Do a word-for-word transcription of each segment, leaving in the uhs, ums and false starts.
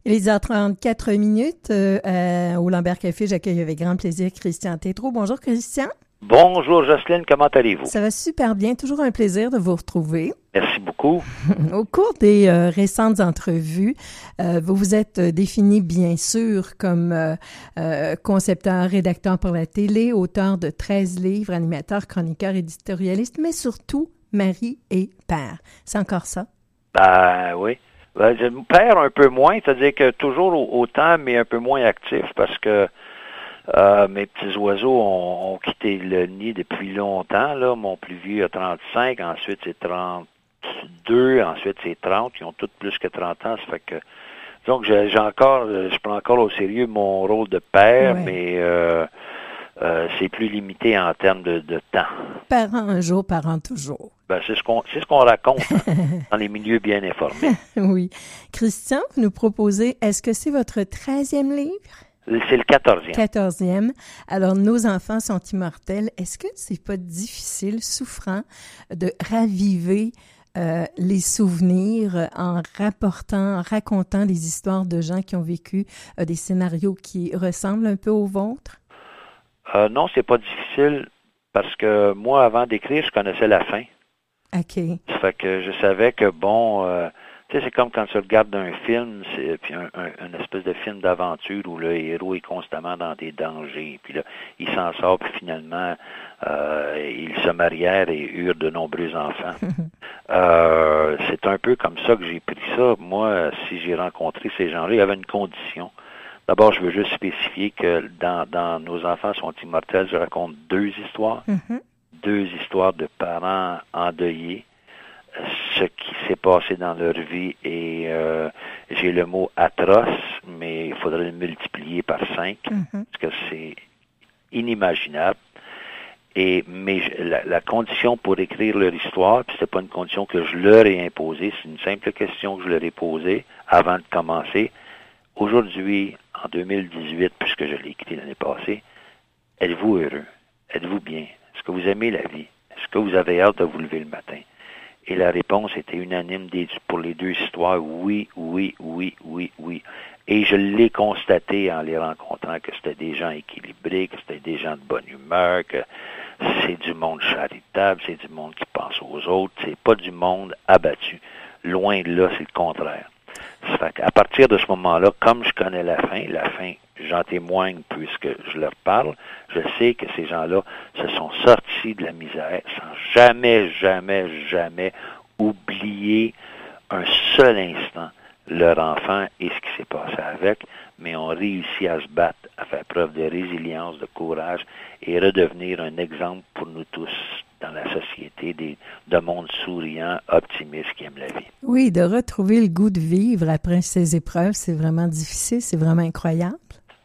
Il est dix heures trente-quatre minutes euh, euh, au Lambert Café. J'accueille avec grand plaisir Christian Tétrault. Bonjour Christian. Bonjour Jocelyne, comment allez-vous? Ça va super bien. Toujours un plaisir de vous retrouver. Merci beaucoup. Au cours des euh, récentes entrevues, euh, vous vous êtes euh, défini bien sûr comme euh, euh, concepteur, rédacteur pour la télé, auteur de treize livres, animateur, chroniqueur, éditorialiste, mais surtout mari et père. C'est encore ça? Ben oui. Ben, je me perds un peu moins, c'est-à-dire que toujours autant, mais un peu moins actif parce que euh, mes petits oiseaux ont, ont quitté le nid depuis longtemps. Là. Mon plus vieux a trente-cinq, ensuite c'est trente-deux, ensuite c'est trente. Ils ont tous plus que trente ans, ça fait que donc j'ai, j'ai encore, je prends encore au sérieux mon rôle de père, ouais. mais euh, euh, c'est plus limité en termes de, de temps. Parent un jour, parent toujours. Ben, c'est ce qu'on c'est ce qu'on raconte hein, dans les milieux bien informés. Oui. Christian, vous nous proposez, est-ce que c'est votre treizième livre? C'est le quatorzième. quatorzième. Alors, nos enfants sont immortels. Est-ce que c'est pas difficile, souffrant, de raviver euh, les souvenirs en rapportant, en racontant des histoires de gens qui ont vécu euh, des scénarios qui ressemblent un peu aux vôtres? Euh, non, c'est pas difficile parce que moi, avant d'écrire, je connaissais la fin. OK. Ça fait que je savais que, bon, euh, tu sais, c'est comme quand tu regardes un film, c'est puis un, un, une espèce de film d'aventure où le héros est constamment dans des dangers. Puis là, il s'en sort, puis finalement, euh, ils se marièrent et eurent de nombreux enfants. euh, c'est un peu comme ça que j'ai pris ça. Moi, si j'ai rencontré ces gens-là, il y avait une condition. D'abord, je veux juste spécifier que dans, dans Nos enfants sont immortels, je raconte deux histoires. Mm-hmm. Deux histoires de parents endeuillés, ce qui s'est passé dans leur vie et euh, j'ai le mot atroce, mais il faudrait le multiplier par cinq, mm-hmm. parce que c'est inimaginable. Et mais la, la condition pour écrire leur histoire, puis c'est pas une condition que je leur ai imposée, c'est une simple question que je leur ai posée avant de commencer. Aujourd'hui, en deux mille dix-huit, puisque je l'ai écrit l'année passée, êtes-vous heureux? Êtes-vous bien? Est-ce que vous aimez la vie? Est-ce que vous avez hâte de vous lever le matin? Et la réponse était unanime des, pour les deux histoires, oui, oui, oui, oui, oui. Et je l'ai constaté en les rencontrant que c'était des gens équilibrés, que c'était des gens de bonne humeur, que c'est du monde charitable, c'est du monde qui pense aux autres, c'est pas du monde abattu. Loin de là, c'est le contraire. Ça fait qu'à partir de ce moment-là, comme je connais la fin, la fin, j'en témoigne puisque je leur parle, je sais que ces gens-là se sont sortis de la misère sans jamais, jamais, jamais oublier un seul instant leur enfant et ce qui s'est passé avec, mais ont réussi à se battre, à faire preuve de résilience, de courage et redevenir un exemple pour nous tous dans la société des, de monde souriant, optimiste qui aime la vie. Oui, de retrouver le goût de vivre après ces épreuves, c'est vraiment difficile, c'est vraiment incroyable.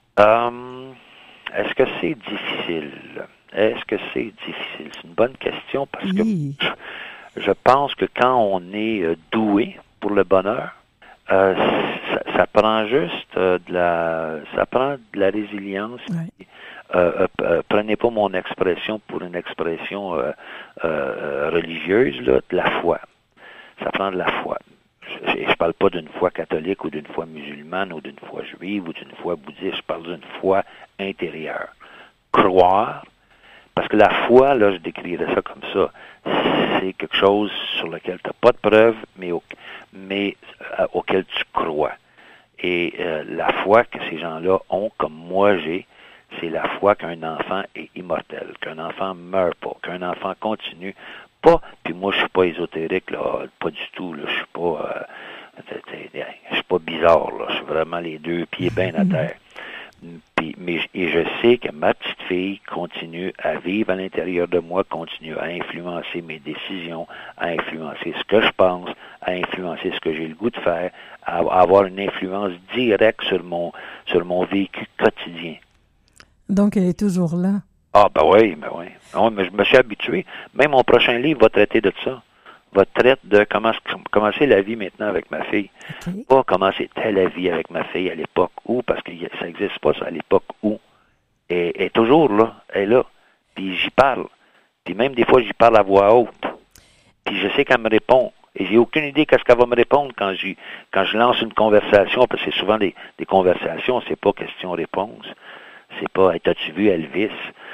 Um, est-ce que c'est difficile? Est-ce que c'est difficile? C'est une bonne question parce oui. que je, je pense que quand on est euh, doué pour le bonheur, euh, ça, ça prend juste euh, de la, ça prend de la résilience. Oui. Euh, euh, prenez pas mon expression pour une expression euh, euh, religieuse, là, de la foi. Ça prend de la foi. Je, je parle pas d'une foi catholique ou d'une foi musulmane ou d'une foi juive ou d'une foi bouddhiste. Je parle d'une foi intérieure. Croire, parce que la foi, là, je décrirais ça comme ça, c'est quelque chose sur lequel tu n'as pas de preuve, mais, au, mais euh, auquel tu crois. Et euh, la foi que ces gens-là ont, comme moi j'ai, c'est la foi qu'un enfant est immortel, qu'un enfant meurt pas, qu'un enfant continue pas. Puis moi, je suis pas ésotérique, là, pas du tout. Là, je suis pas, euh, je suis pas bizarre. Là, je suis vraiment les deux pieds bien à terre. Puis, mais et je sais que ma petite fille continue à vivre à l'intérieur de moi, continue à influencer mes décisions, à influencer ce que je pense, à influencer ce que j'ai le goût de faire, à avoir une influence directe sur mon sur mon vécu quotidien. Donc, elle est toujours là. Ah, ben oui, ben oui. Non, mais je me suis habitué. Même mon prochain livre va traiter de ça. Va traiter de comment commencer la vie maintenant avec ma fille. Okay. Pas comment c'était la vie avec ma fille à l'époque où, parce que ça n'existe pas ça à l'époque où. Elle est toujours là, elle est là. Puis j'y parle. Puis même des fois, j'y parle à voix haute. Puis je sais qu'elle me répond. Et j'ai aucune idée qu'est-ce qu'elle va me répondre quand je, quand je lance une conversation, parce que c'est souvent des, des conversations, c'est pas question-réponse. C'est pas, hey, t'as-tu vu Elvis?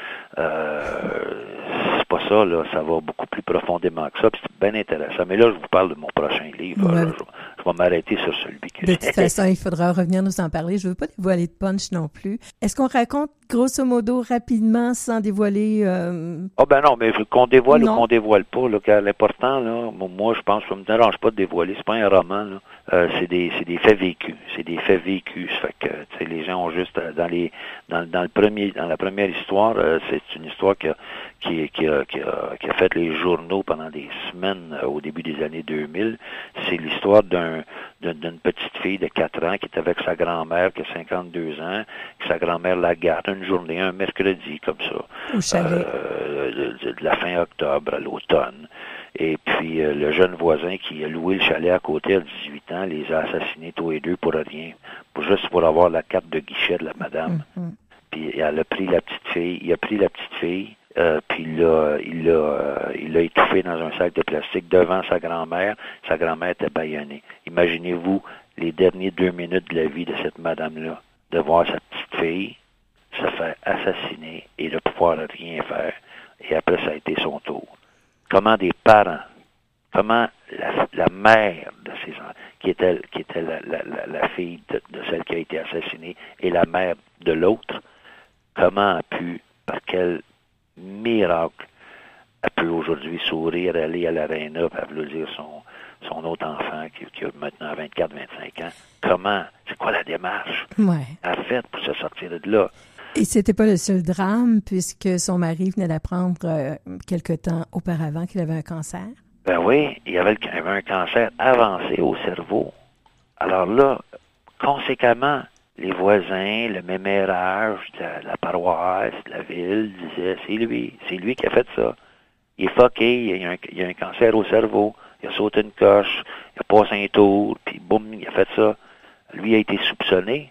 Euh, c'est pas ça, là. Ça va beaucoup plus profondément que ça. Puis c'est bien intéressant. Mais là, je vous parle de mon prochain livre. Ouais. Là, je, je vais m'arrêter sur celui que De toute façon, il faudra revenir nous en parler. Je veux pas dévoiler de punch non plus. Est-ce qu'on raconte grosso modo rapidement sans dévoiler... Euh... Ah ben non, mais qu'on dévoile non. ou qu'on dévoile pas, là, car l'important, là, moi, je pense, ça me dérange pas de dévoiler. C'est pas un roman, là. Euh, c'est des, c'est des faits vécus. C'est des faits vécus. Ça fait que, tu sais, les gens ont juste, dans les, dans, dans le premier, dans la première histoire, euh, c'est une histoire qui a, qui, qui, a, qui, a, qui a fait les journaux pendant des semaines euh, au début des années deux mille. C'est l'histoire d'un, d'un, d'une petite fille de quatre ans qui est avec sa grand-mère qui a cinquante-deux ans, que sa grand-mère la garde une journée, un mercredi, comme ça. Au chalet. Euh, de, de la fin octobre à l'automne. Et puis, euh, le jeune voisin qui a loué le chalet à côté à dix-huit ans les a assassinés tous les deux pour rien. Pour, juste pour avoir la carte de guichet de la madame. Mm-hmm. Puis, elle a pris la petite fille, il a pris la petite fille, euh, puis il l'a, il l'a, euh, il l'a étouffée dans un sac de plastique devant sa grand-mère. Sa grand-mère était bâillonnée. Imaginez-vous les derniers deux minutes de la vie de cette madame-là, de voir sa petite fille se faire assassiner et de pouvoir rien faire. Et après, ça a été son tour. Comment des parents, comment la, la mère de ces enfants, qui était, qui était la, la, la, la fille de, de celle qui a été assassinée, et la mère de l'autre, comment a pu, par quel miracle, a pu aujourd'hui sourire, aller à l'aréna, et applaudir son, son autre enfant qui, qui a maintenant vingt-quatre vingt-cinq ans. Comment? C'est quoi la démarche? Ouais. Elle a fait pour se sortir de là. Et c'était pas le seul drame, puisque son mari venait d'apprendre euh, quelque temps auparavant qu'il avait un cancer. Ben oui, il avait, il avait un cancer avancé au cerveau. Alors là, conséquemment, les voisins, le mémérage de la, la paroisse, de la ville, disaient, c'est lui, c'est lui qui a fait ça. Il est fucké, il a un, il a un cancer au cerveau, il a sauté une coche, il a passé un tour, puis boum, il a fait ça. Lui a été soupçonné.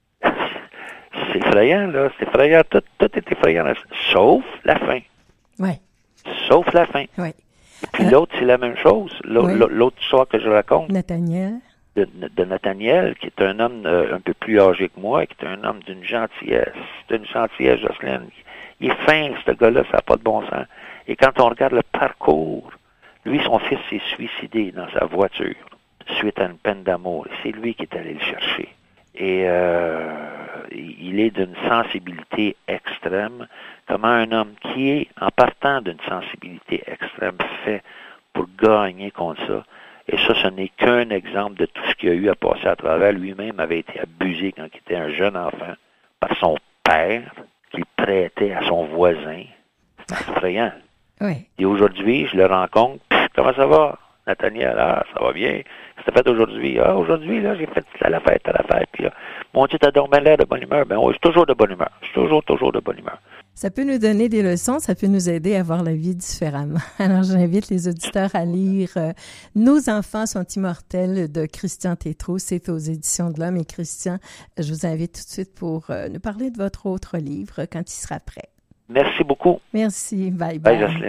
C'est effrayant, là. C'est effrayant. Tout, tout est effrayant. Là. Sauf la fin. Oui. Sauf la fin. Oui. Puis euh, l'autre, c'est la même chose. L'autre, oui. l'autre histoire que je raconte. Nathaniel. De, de Nathaniel, qui est un homme euh, un peu plus âgé que moi, qui est un homme d'une gentillesse. D'une gentillesse, Jocelyne. Il est fin, ce gars-là, ça n'a pas de bon sens. Et quand on regarde le parcours, lui, son fils s'est suicidé dans sa voiture suite à une peine d'amour. Et c'est lui qui est allé le chercher. Et euh, il est d'une sensibilité extrême. Comment un homme qui est, en partant d'une sensibilité extrême, fait pour gagner contre ça. Et ça, ce n'est qu'un exemple de tout ce qu'il a eu à passer à travers. Lui-même avait été abusé quand il était un jeune enfant par son père, qu'il prêtait à son voisin. C'est effrayant. Oui. Et aujourd'hui, je le rencontre. Comment ça va? Nathaniel, ah, ça va bien. Qu'est-ce que t'as fait aujourd'hui? Ah, aujourd'hui, là, j'ai fait à la fête, à la fête. Puis là, mon Dieu, t'as donc l'air de bonne humeur. Ben oui, je suis toujours de bonne humeur. Je suis toujours, toujours de bonne humeur. Ça peut nous donner des leçons, ça peut nous aider à voir la vie différemment. Alors, j'invite les auditeurs à lire euh, « Nos enfants sont immortels » de Christian Tétrault. C'est aux Éditions de l'Homme. Et Christian, je vous invite tout de suite pour euh, nous parler de votre autre livre quand il sera prêt. Merci beaucoup. Merci. Bye bye. Bye, Jocelyne.